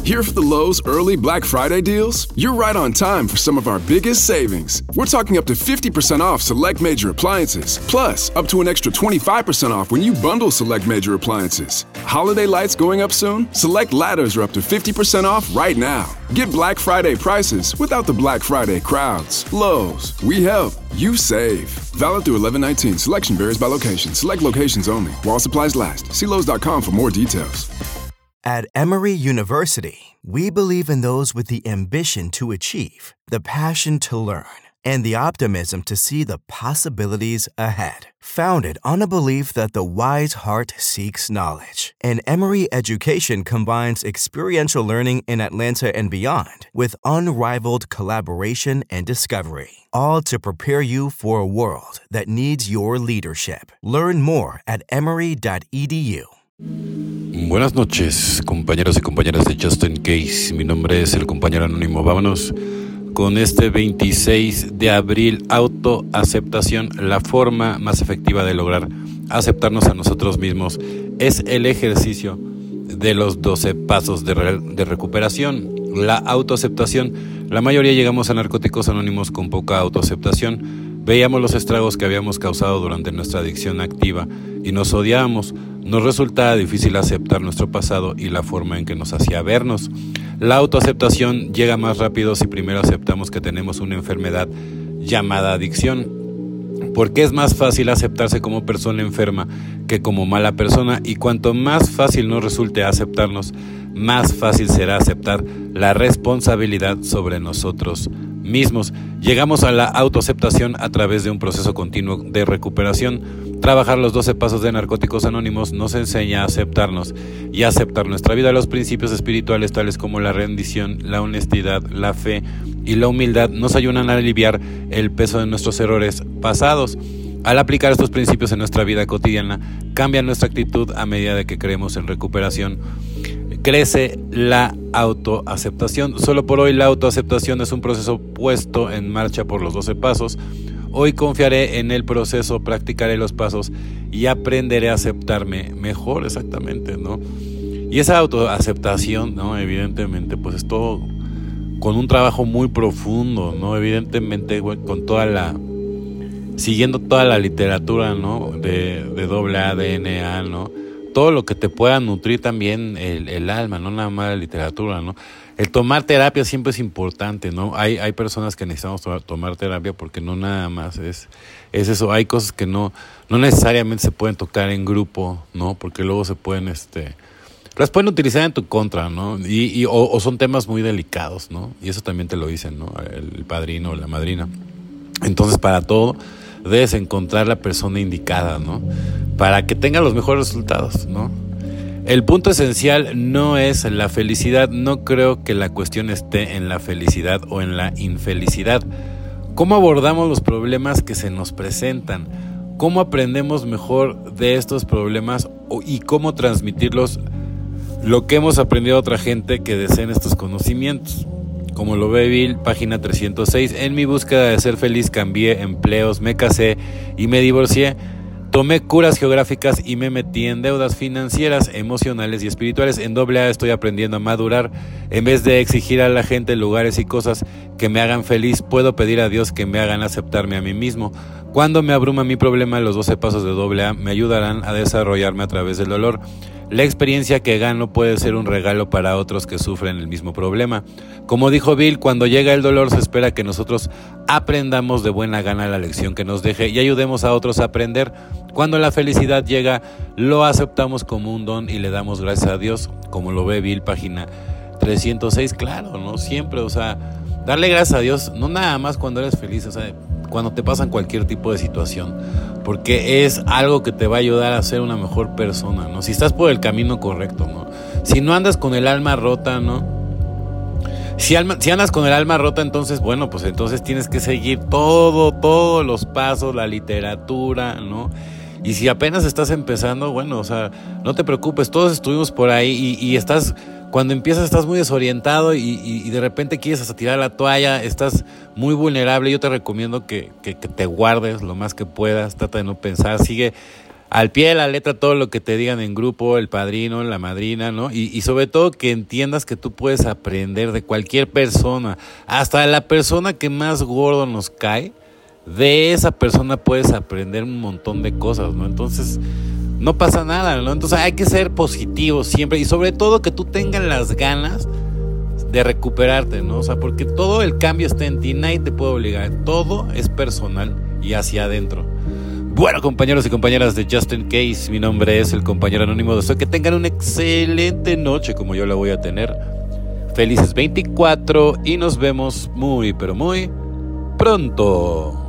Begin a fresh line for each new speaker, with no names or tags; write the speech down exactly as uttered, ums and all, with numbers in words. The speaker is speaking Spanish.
Here for the Lowe's early Black Friday deals? You're right on time for some of our biggest savings. We're talking up to fifty percent off select major appliances, plus up to an extra twenty-five percent off when you bundle select major appliances. Holiday lights going up soon? Select ladders are up to fifty percent off right now. Get Black Friday prices without the Black Friday crowds. Lowe's, we help, you save. Valid through eleven nineteen. Selection varies by location. Select locations only. While supplies last. See Lowe's dot com for more details.
At Emory University, we believe in those with the ambition to achieve, the passion to learn, and the optimism to see the possibilities ahead. Founded on a belief that the wise heart seeks knowledge, and Emory Education combines experiential learning in Atlanta and beyond with unrivaled collaboration and discovery, all to prepare you for a world that needs your leadership. Learn more at emory dot e d u.
Buenas noches, compañeros y compañeras de Just In Case. Mi nombre es el compañero anónimo. Vámonos con este veintiséis de abril. Autoaceptación. La forma más efectiva de lograr aceptarnos a nosotros mismos es el ejercicio de los doce pasos de, re- de recuperación. La autoaceptación. La mayoría llegamos a Narcóticos Anónimos con poca autoaceptación. Veíamos los estragos que habíamos causado durante nuestra adicción activa y nos odiábamos. Nos resultaba difícil aceptar nuestro pasado y la forma en que nos hacía vernos. La autoaceptación llega más rápido si primero aceptamos que tenemos una enfermedad llamada adicción, porque es más fácil aceptarse como persona enferma que como mala persona, y cuanto más fácil nos resulte aceptarnos, más fácil será aceptar la responsabilidad sobre nosotros mismos. Llegamos a la autoaceptación a través de un proceso continuo de recuperación. Trabajar los doce pasos de Narcóticos Anónimos nos enseña a aceptarnos y a aceptar nuestra vida. Los principios espirituales tales como la rendición, la honestidad, la fe y la humildad nos ayudan a aliviar el peso de nuestros errores pasados. Al aplicar estos principios en nuestra vida cotidiana, cambia nuestra actitud a medida de que creemos en recuperación. Crece la autoaceptación. Solo por hoy la autoaceptación es un proceso puesto en marcha por los doce pasos. Hoy confiaré en el proceso, practicaré los pasos y aprenderé a aceptarme mejor, exactamente, ¿no? Y esa autoaceptación, ¿no? Evidentemente, pues es todo con un trabajo muy profundo, ¿no? Evidentemente, con toda la... siguiendo toda la literatura, ¿no? De, de doble A, de N A, ¿no? Todo lo que te pueda nutrir también el, el alma, no nada más la literatura, ¿no? El tomar terapia siempre es importante, ¿no? Hay, hay personas que necesitamos to- tomar terapia porque no nada más es, es eso. Hay cosas que no, no necesariamente se pueden tocar en grupo, ¿no? Porque luego se pueden, este, las pueden utilizar en tu contra, ¿no? Y, y o, o son temas muy delicados, ¿no? Y eso también te lo dicen, ¿no? El padrino o la madrina. Entonces, para todo debes encontrar la persona indicada, ¿no? Para que tenga los mejores resultados, ¿no? El punto esencial no es la felicidad. No creo que la cuestión esté en la felicidad o en la infelicidad. ¿Cómo abordamos los problemas que se nos presentan? ¿Cómo aprendemos mejor de estos problemas y cómo transmitirlos lo que hemos aprendido a otra gente que deseen estos conocimientos? Como lo ve Bill, página trescientos seis. En mi búsqueda de ser feliz cambié empleos, me casé y me divorcié. Tomé curas geográficas y me metí en deudas financieras, emocionales y espirituales. En doble A estoy aprendiendo a madurar. En vez de exigir a la gente lugares y cosas que me hagan feliz, puedo pedir a Dios que me hagan aceptarme a mí mismo. Cuando me abruma mi problema, los doce pasos de doble A me ayudarán a desarrollarme a través del dolor. La experiencia que gano puede ser un regalo para otros que sufren el mismo problema. Como dijo Bill, cuando llega el dolor se espera que nosotros aprendamos de buena gana la lección que nos deje y ayudemos a otros a aprender. Cuando la felicidad llega, lo aceptamos como un don y le damos gracias a Dios. Como lo ve Bill, página trescientos seis, claro, ¿no? Siempre, o sea, darle gracias a Dios, no nada más cuando eres feliz, o sea, cuando te pasan cualquier tipo de situación, porque es algo que te va a ayudar a ser una mejor persona, ¿no? Si estás por el camino correcto, ¿no? Si no andas con el alma rota, ¿no? Si, alma, si andas con el alma rota, entonces, bueno, pues entonces tienes que seguir todo, todos los pasos, la literatura, ¿no? Y si apenas estás empezando, bueno, o sea, no te preocupes, todos estuvimos por ahí y, y estás, cuando empiezas estás muy desorientado y, y, y de repente quieres hasta tirar la toalla, estás muy vulnerable. Yo te recomiendo que, que, que te guardes lo más que puedas, trata de no pensar, sigue al pie de la letra todo lo que te digan en grupo, el padrino, la madrina, ¿no? Y, y sobre todo que entiendas que tú puedes aprender de cualquier persona, hasta de la persona que más gordo nos cae, de esa persona puedes aprender un montón de cosas, ¿no? Entonces, no pasa nada, ¿no? Entonces hay que ser positivos siempre y sobre todo que tú tengas las ganas de recuperarte, ¿no? O sea, porque todo el cambio está en ti, nadie te puede obligar, todo es personal y hacia adentro. Bueno, compañeros y compañeras de Just In Case, mi nombre es el compañero anónimo. Deseo que tengan una excelente noche como yo la voy a tener. Felices veinticuatro y nos vemos muy, pero muy pronto.